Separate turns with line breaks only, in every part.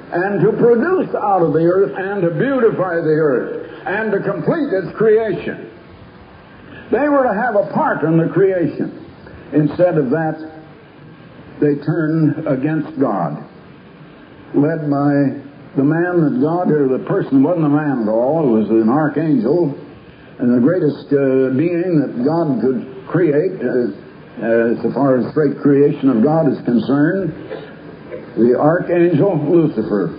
and to produce out of the earth and to beautify the earth and to complete its creation. They were to have a part in the creation. Instead of that, they turned against God, led by the man that God, or the person wasn't a man at all, it was an archangel, and the greatest being that God could create, so far as straight creation of God is concerned, the archangel Lucifer.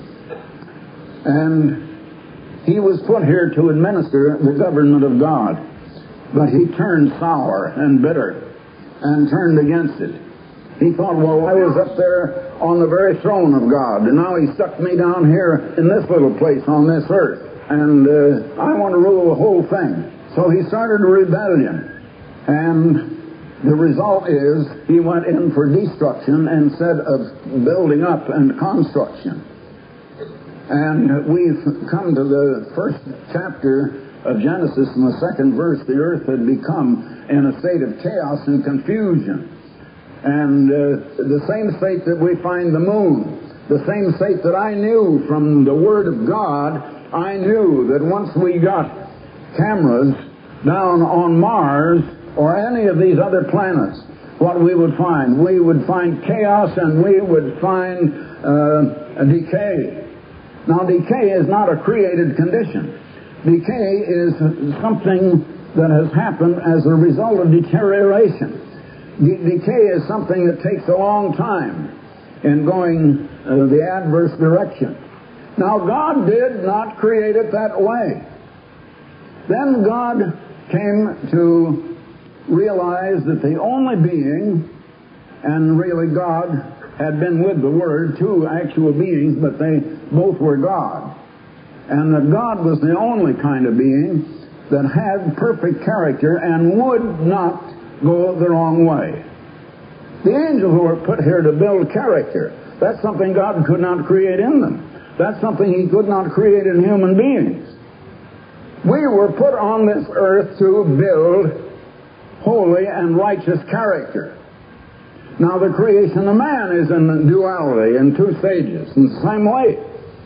And he was put here to administer the government of God. But he turned sour and bitter and turned against it. He thought, well, I was up there on the very throne of God, and now he stuck me down here in this little place on this earth, and I want to rule the whole thing. So he started a rebellion, and the result is he went in for destruction instead of building up and construction. And we've come to the first chapter of Genesis, in the second verse. The earth had become in a state of chaos and confusion. And the same state that we find the moon, the same state that I knew from the Word of God, I knew that once we got cameras down on Mars or any of these other planets, what we would find? We would find chaos, and we would find a decay. Now, decay is not a created condition. Decay is something that has happened as a result of deterioration. Decay is something that takes a long time in going the adverse direction. Now, God did not create it that way. Then God came to realize that the only being, and really God had been with the Word, two actual beings, but they both were God. And that God was the only kind of being that had perfect character and would not go the wrong way. The angels were put here to build character. That's something God could not create in them. That's something He could not create in human beings. We were put on this earth to build holy and righteous character. Now, the creation of man is in duality, in two stages, in the same way.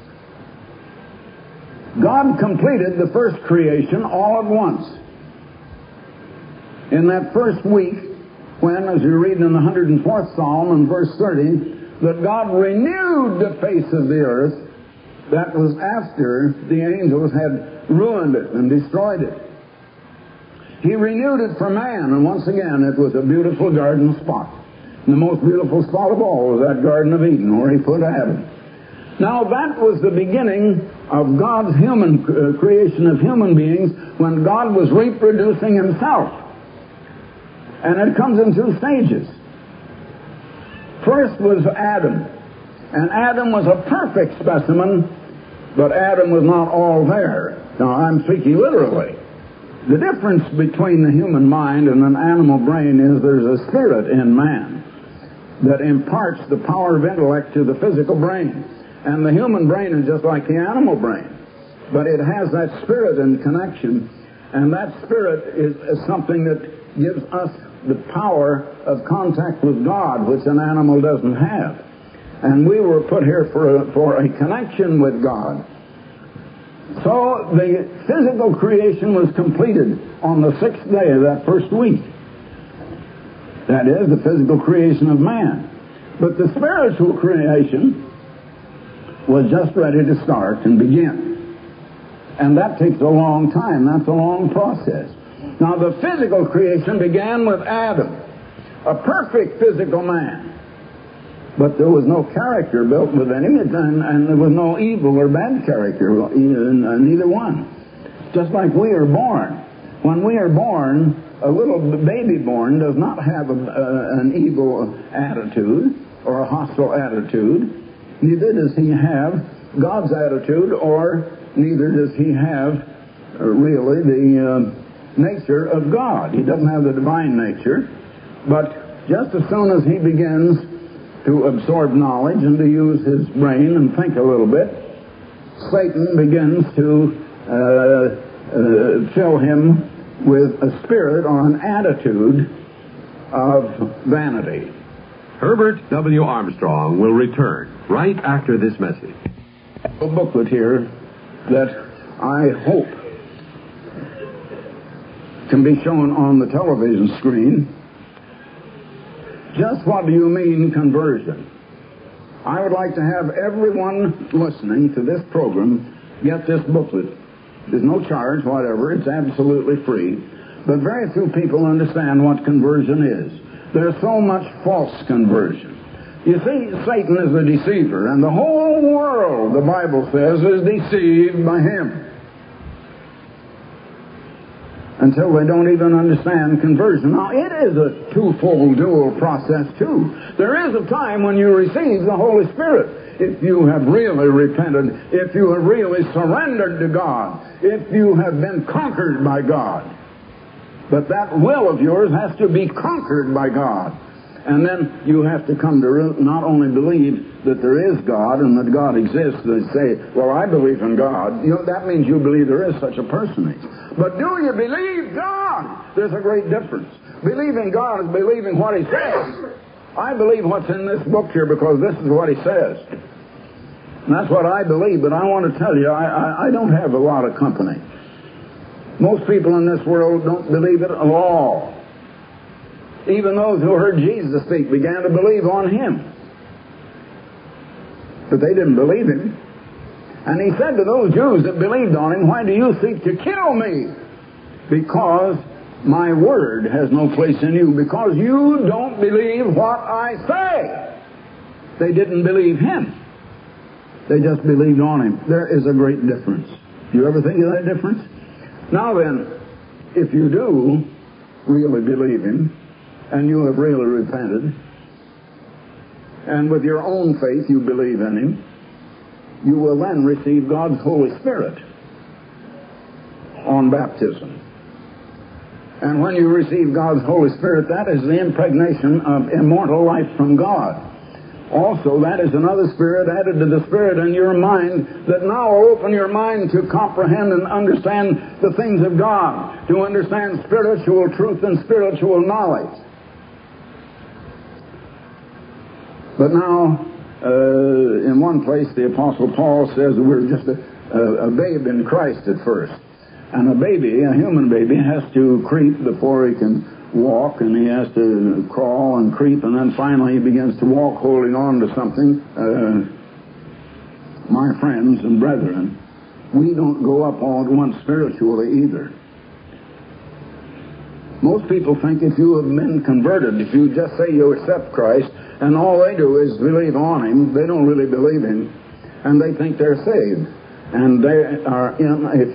God completed the first creation all at once. In that first week, when, as you read in the 104th Psalm in verse 30, that God renewed the face of the earth, that was after the angels had ruined it and destroyed it. He renewed it for man, and once again it was a beautiful garden spot. And the most beautiful spot of all was that Garden of Eden, where He put Adam. Now, that was the beginning of God's human creation of human beings, when God was reproducing Himself. And it comes in two stages. First was Adam. And Adam was a perfect specimen, but Adam was not all there. Now, I'm speaking literally. The difference between the human mind and an animal brain is there's a spirit in man that imparts the power of intellect to the physical brain. And the human brain is just like the animal brain. But it has that spirit in connection, and that spirit is something that gives us the power of contact with God, which an animal doesn't have. And we were put here for a connection with God. So the physical creation was completed on the sixth day of that first week. That is, the physical creation of man. But the spiritual creation was just ready to start and begin. And that takes a long time. That's a long process. Now, the physical creation began with Adam, a perfect physical man. But there was no character built within him, and there was no evil or bad character in either one. Just like we are born. When we are born, a little baby born does not have an evil attitude or a hostile attitude. Neither does he have God's attitude, or neither does he have really the nature of God. He doesn't have the divine nature. But just as soon as he begins to absorb knowledge and to use his brain and think a little bit, Satan begins to fill him with a spirit or an attitude of vanity.
Herbert W. Armstrong will return right after this message.
A booklet here that I hope can be shown on the television screen. Just what do you mean conversion? I would like to have everyone listening to this program get this booklet. There's no charge whatever. It's absolutely free. But very few people understand what conversion is. There's so much false conversion. You see, Satan is a deceiver, and the whole world, the Bible says, is deceived by him. Until they don't even understand conversion. Now, it is a twofold, dual process, too. There is a time when you receive the Holy Spirit. If you have really repented, if you have really surrendered to God, if you have been conquered by God. But that will of yours has to be conquered by God. And then you have to come to not only believe that there is God and that God exists, they say, well, I believe in God. You know, that means you believe there is such a personage. But do you believe God? There's a great difference. Believing God is believing what He says. I believe what's in this book here because this is what He says. And that's what I believe, but I want to tell you, I don't have a lot of company. Most people in this world don't believe it at all. Even those who heard Jesus speak began to believe on Him. But they didn't believe Him. And He said to those Jews that believed on Him, why do you seek to kill me? Because my word has no place in you. Because you don't believe what I say. They didn't believe Him. They just believed on Him. There is a great difference. Do you ever think of that difference? Now then, if you do really believe Him, and you have really repented, and with your own faith you believe in Him, you will then receive God's Holy Spirit on baptism. And when you receive God's Holy Spirit, that is the impregnation of immortal life from God. Also, that is another spirit added to the spirit in your mind that now will open your mind to comprehend and understand the things of God, to understand spiritual truth and spiritual knowledge. But now, in one place, the Apostle Paul says that we're just a babe in Christ at first. And a baby, a human baby, has to creep before he can walk, and he has to crawl and creep, and then finally he begins to walk holding on to something. My friends and brethren, we don't go up all at once spiritually either. Most people think if you have been converted, if you just say you accept Christ, and all they do is believe on Him, they don't really believe Him, and they think they're saved. And they are in a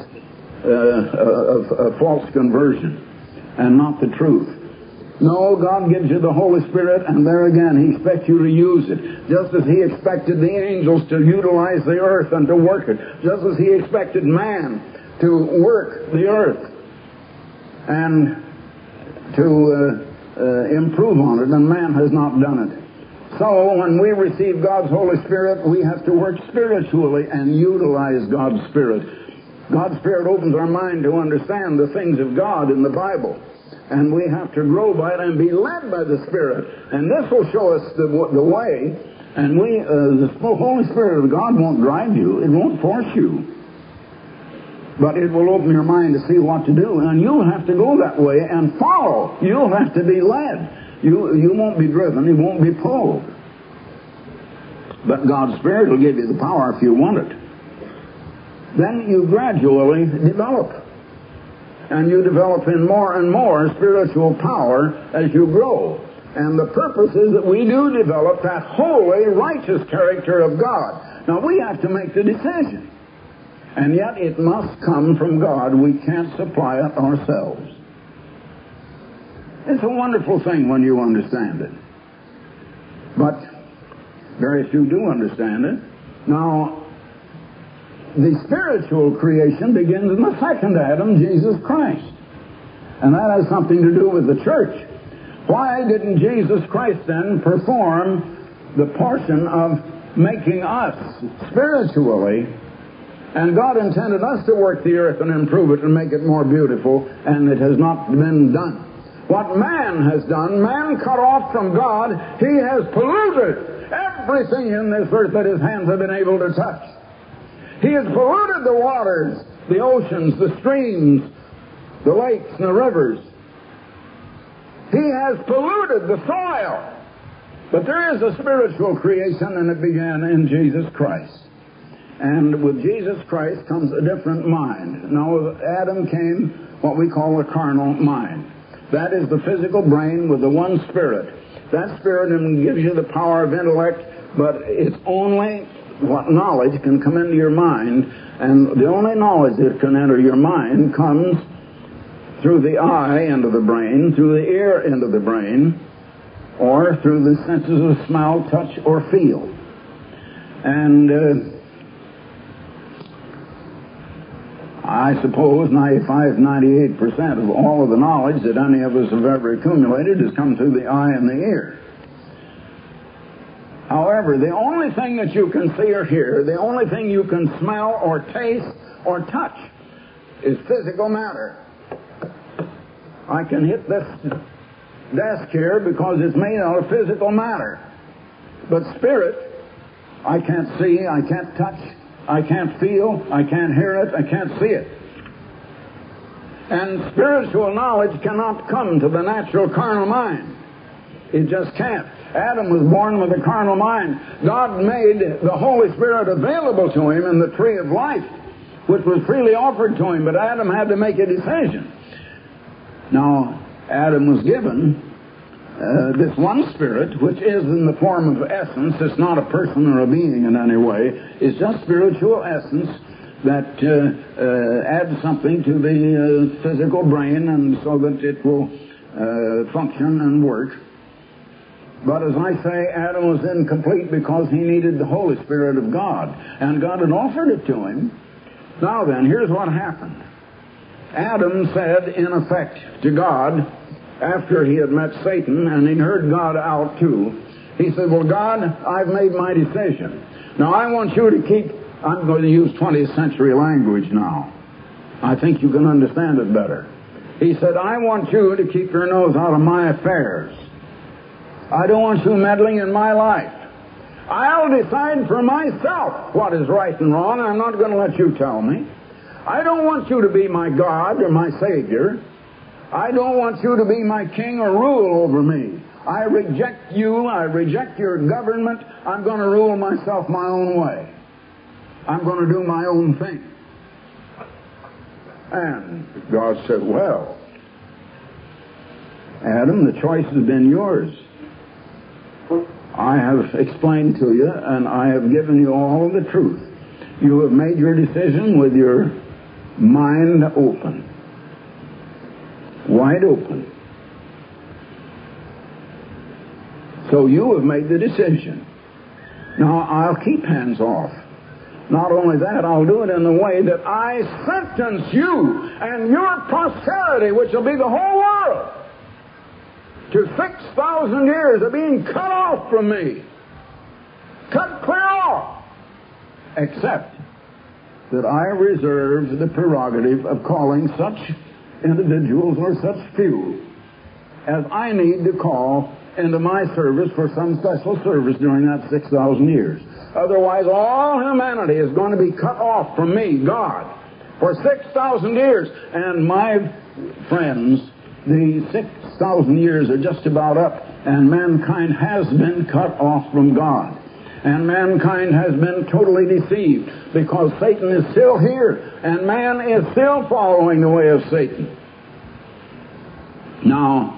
false conversion, and not the truth. No, God gives you the Holy Spirit, and there again, He expects you to use it. Just as He expected the angels to utilize the earth and to work it. Just as He expected man to work the earth and to improve on it, and man has not done it. So, when we receive God's Holy Spirit, we have to work spiritually and utilize God's Spirit. God's Spirit opens our mind to understand the things of God in the Bible. And we have to grow by it and be led by the Spirit. And this will show us the way. And the Holy Spirit of God won't drive you. It won't force you. But it will open your mind to see what to do. And you'll have to go that way and follow. You'll have to be led. You won't be driven. You won't be pulled. But God's Spirit will give you the power if you want it. Then you gradually develop. And you develop in more and more spiritual power as you grow. And the purpose is that we do develop that holy, righteous character of God. Now, we have to make the decision. And yet it must come from God. We can't supply it ourselves. It's a wonderful thing when you understand it. But very few do understand it. Now, the spiritual creation begins in the second Adam, Jesus Christ. And that has something to do with the church. Why didn't Jesus Christ then perform the portion of making us spiritually? And God intended us to work the earth and improve it and make it more beautiful, and it has not been done. What man has done, man cut off from God, he has polluted everything in this earth that his hands have been able to touch. He has polluted the waters, the oceans, the streams, the lakes, and the rivers. He has polluted the soil. But there is a spiritual creation, and it began in Jesus Christ. And with Jesus Christ comes a different mind. Now, with Adam came what we call a carnal mind. That is the physical brain with the one spirit. That spirit gives you the power of intellect, but it's only what knowledge can come into your mind. And the only knowledge that can enter your mind comes through the eye into the brain, through the ear into the brain, or through the senses of smell, touch, or feel. And I suppose 95-98% of all of the knowledge that any of us have ever accumulated has come through the eye and the ear. However, the only thing that you can see or hear, the only thing you can smell or taste or touch is physical matter. I can hit this desk here because it's made out of physical matter. But spirit, I can't see, I can't touch, I can't feel, I can't hear it, I can't see it. And spiritual knowledge cannot come to the natural carnal mind. It just can't. Adam was born with a carnal mind. God made the Holy Spirit available to him in the tree of life, which was freely offered to him, but Adam had to make a decision. Now, Adam was given this one spirit, which is in the form of essence. It's not a person or a being in any way. It's just spiritual essence that adds something to the physical brain, and so that it will function and work. But as I say, Adam was incomplete because he needed the Holy Spirit of God, and God had offered it to him. Now then, here's what happened. Adam said, in effect, to God, after he had met Satan, and he heard God out too, he said, well, God, I've made my decision. Now, I want you to keep, I'm going to use 20th century language now. I think you can understand it better. He said, I want you to keep your nose out of my affairs. I don't want you meddling in my life. I'll decide for myself what is right and wrong. I'm not going to let you tell me. I don't want you to be my God or my Savior. I don't want you to be my king or rule over me. I reject you. I reject your government. I'm going to rule myself my own way. I'm going to do my own thing. And God said, well, Adam, the choice has been yours. I have explained to you, and I have given you all the truth. You have made your decision with your mind open. Wide open. So you have made the decision. Now, I'll keep hands off. Not only that, I'll do it in the way that I sentence you and your posterity, which will be the whole world, to 6,000 years of being cut off from me. Cut clear off. Except that I reserve the prerogative of calling such individuals or such few as I need to call into my service for some special service during that 6,000 years. Otherwise, all humanity is going to be cut off from me, God, for 6,000 years. And my friends, the 6,000 years are just about up, and mankind has been cut off from God. And mankind has been totally deceived because Satan is still here, and man is still following the way of Satan. Now,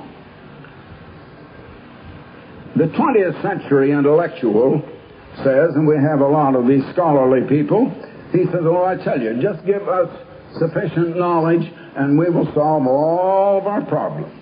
the 20th century intellectual says, and we have a lot of these scholarly people, he says, oh, I tell you, just give us sufficient knowledge and we will solve all of our problems.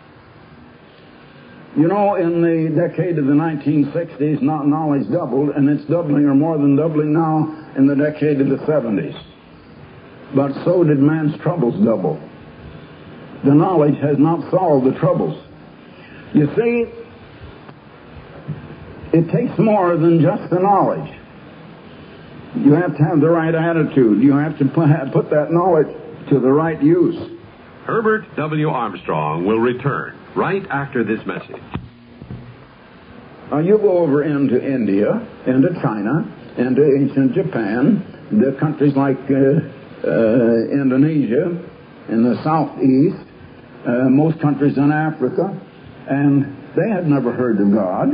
You know, in the decade of the 1960s, knowledge doubled, and it's doubling or more than doubling now in the decade of the 70s. But so did man's troubles double. The knowledge has not solved the troubles. You see, it takes more than just the knowledge. You have to have the right attitude. You have to put that knowledge to the right use.
Herbert W. Armstrong will return right after this message.
You go over into India, into China, into ancient Japan, the countries like Indonesia, in the southeast, most countries in Africa, and they had never heard of God.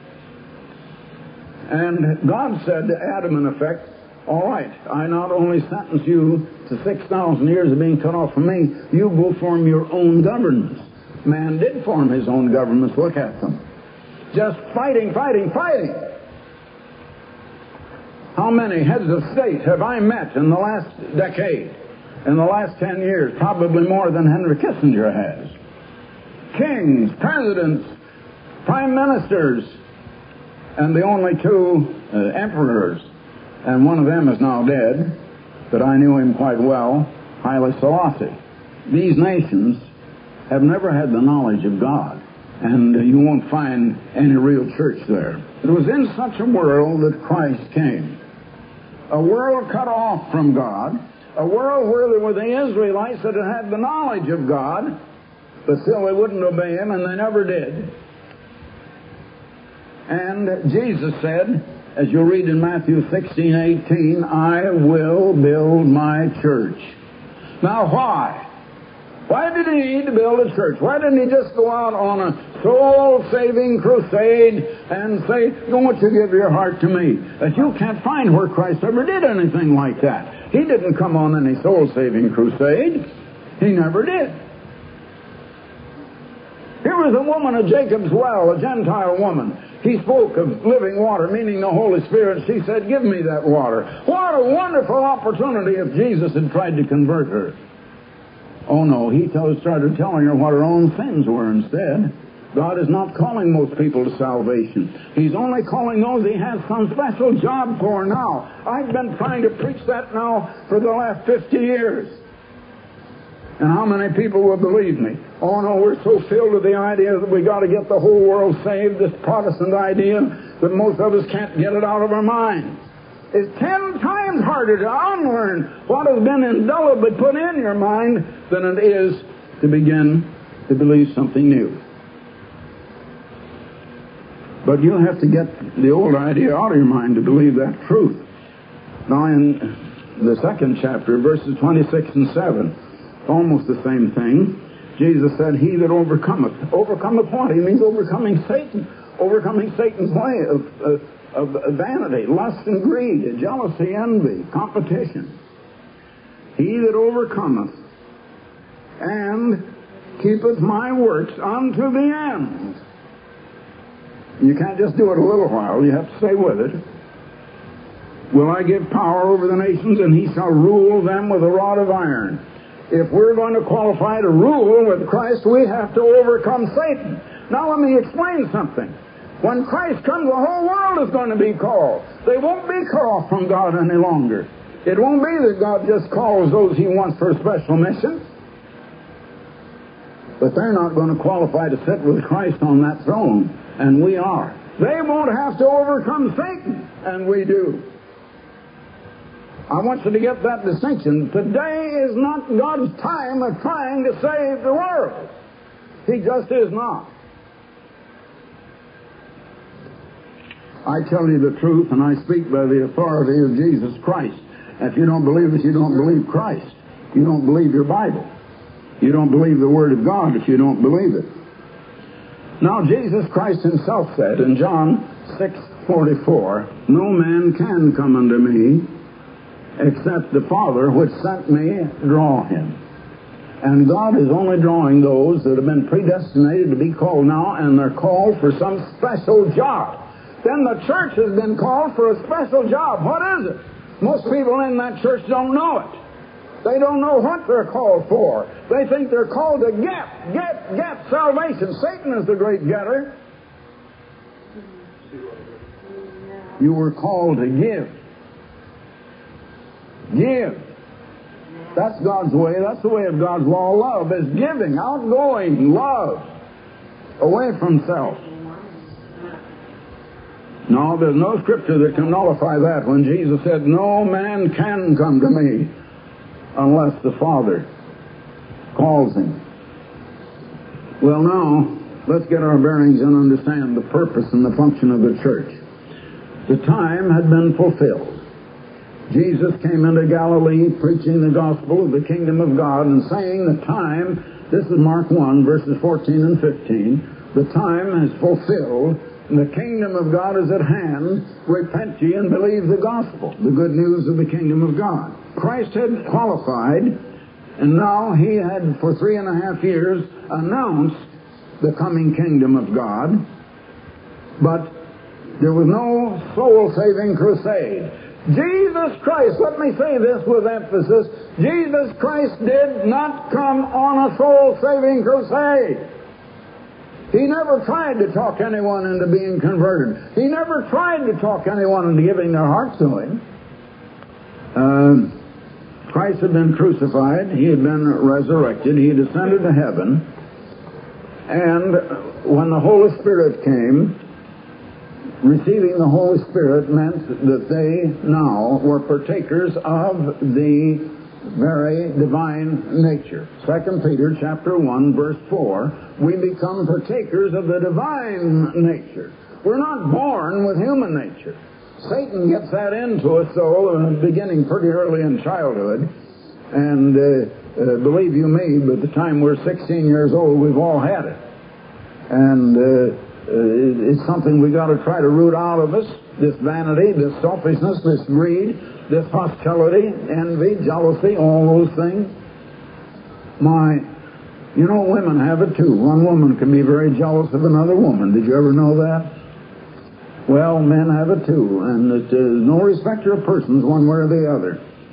And God said to Adam, in effect, all right, I not only sentence you to 6,000 years of being cut off from me, you go form your own governments. Man did form his own governments. Look at them. Just fighting. How many heads of state have I met in the last decade, in the last 10 years? Probably more than Henry Kissinger has. Kings, presidents, prime ministers, and the only two emperors, and one of them is now dead, but I knew him quite well, Haile Selassie. These nations have never had the knowledge of God, and you won't find any real church there. It was in such a world that Christ came. A world cut off from God, a world where there were the Israelites that had the knowledge of God, but still they wouldn't obey Him, and they never did. And Jesus said, as you'll read in Matthew 16:18, I will build my church. Now why? Why did He need to build a church? Why didn't He just go out on a soul-saving crusade and say, won't you give your heart to me? That you can't find where Christ ever did anything like that. He didn't come on any soul-saving crusade. He never did. Here was a woman at Jacob's well, a Gentile woman. He spoke of living water, meaning the Holy Spirit. She said, give me that water. What a wonderful opportunity if Jesus had tried to convert her. Oh no, He started telling her what her own sins were instead. God is not calling most people to salvation. He's only calling those He has some special job for now. I've been trying to preach that now for the last 50 years. And how many people will believe me? Oh no, we're so filled with the idea that we got to get the whole world saved, this Protestant idea, that most of us can't get it out of our minds. It's 10 times harder to unlearn what has been indelibly put in your mind than it is to begin to believe something new. But you'll have to get the old idea out of your mind to believe that truth. Now in the second chapter, verses 26 and 7, almost the same thing. Jesus said, he that overcometh what? He means overcoming Satan. Overcoming Satan's way of vanity, lust and greed, jealousy, envy, competition. He that overcometh and keepeth my works unto the end. You can't just do it a little while. You have to stay with it. Will I give power over the nations, and he shall rule them with a rod of iron. If we're going to qualify to rule with Christ, we have to overcome Satan. Now let me explain something. When Christ comes, the whole world is going to be called. They won't be cut off from God any longer. It won't be that God just calls those He wants for a special mission. But they're not going to qualify to sit with Christ on that throne, and we are. They won't have to overcome Satan, and we do. I want you to get that distinction. Today is not God's time of trying to save the world. He just is not. I tell you the truth, and I speak by the authority of Jesus Christ. If you don't believe it, you don't believe Christ. You don't believe your Bible. You don't believe the Word of God if you don't believe it. Now, Jesus Christ Himself said in John 6:44, no man can come unto me except the Father which sent me draw him. And God is only drawing those that have been predestinated to be called now, and they're called for some special job. Then the church has been called for a special job. What is it? Most people in that church don't know it. They don't know what they're called for. They think they're called to get salvation. Satan is the great getter. You were called to give. Give. That's God's way. That's the way of God's law. Love is giving, outgoing, love, away from self. No, there's no scripture that can nullify that when Jesus said, no man can come to me unless the Father calls him. Well, now, let's get our bearings and understand the purpose and the function of the church. The time had been fulfilled. Jesus came into Galilee preaching the gospel of the kingdom of God and saying the time, this is Mark 1, verses 14 and 15, the time is fulfilled, and the kingdom of God is at hand. Repent ye and believe the gospel, the good news of the kingdom of God. Christ had qualified, and now he had for 3.5 years announced the coming kingdom of God, but there was no soul-saving crusade. Jesus Christ, let me say this with emphasis, Jesus Christ did not come on a soul-saving crusade. He never tried to talk anyone into being converted. He never tried to talk anyone into giving their hearts to Him. Christ had been crucified. He had been resurrected. He had ascended to heaven. And when the Holy Spirit came, receiving the Holy Spirit meant that they now were partakers of the very divine nature. 2 Peter chapter 1, verse 4, we become partakers of the divine nature. We're not born with human nature. Satan gets that into us, though, beginning pretty early in childhood. And believe you me, by the time we're 16 years old, we've all had it. And it's something we got to try to root out of us, this vanity, this selfishness, this greed, this hostility, envy, jealousy, all those things. Women have it too. One woman can be very jealous of another woman. Did you ever know that? Well, men have it too, and it is no respecter of persons one way or the other.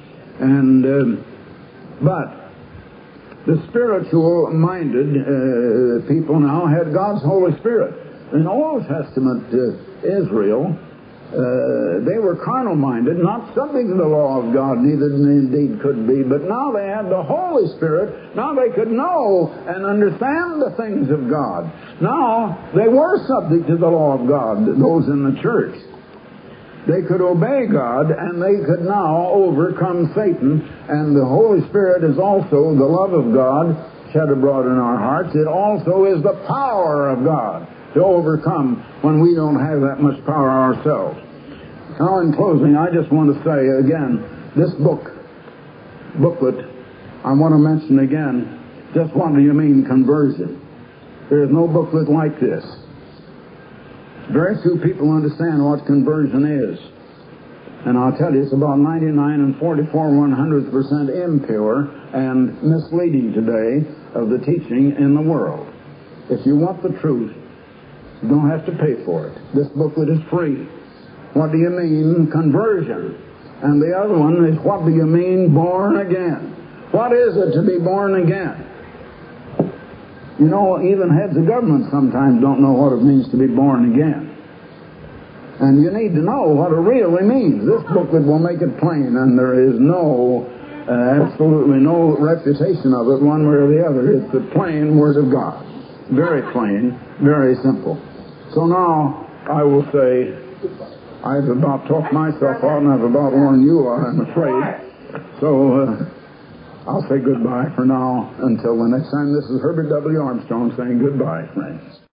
And but the spiritual-minded people now had God's Holy Spirit. In Old Testament Israel, they were carnal-minded, not subject to the law of God, neither indeed could be, but now they had the Holy Spirit. Now they could know and understand the things of God. Now they were subject to the law of God, those in the church. They could obey God, and they could now overcome Satan, and the Holy Spirit is also the love of God shed abroad in our hearts. It also is the power of God to overcome when we don't have that much power ourselves. Now, in closing, I just want to say again, this booklet, I want to mention again, just what do you mean conversion? There is no booklet like this. Very few people understand what conversion is. And I'll tell you, it's about 99 1/44% impure and misleading today of the teaching in the world. If you want the truth, you don't have to pay for it. This booklet is free. What do you mean conversion? And the other one is, what do you mean born again? What is it to be born again? You know, even heads of government sometimes don't know what it means to be born again. And you need to know what it really means. This booklet will make it plain, and there is absolutely no refutation of it one way or the other. It's the plain Word of God. Very plain, very simple. So now I will say, I've about talked myself out, and I've about worn you out, I'm afraid. So I'll say goodbye for now until the next time. This is Herbert W. Armstrong saying goodbye, friends.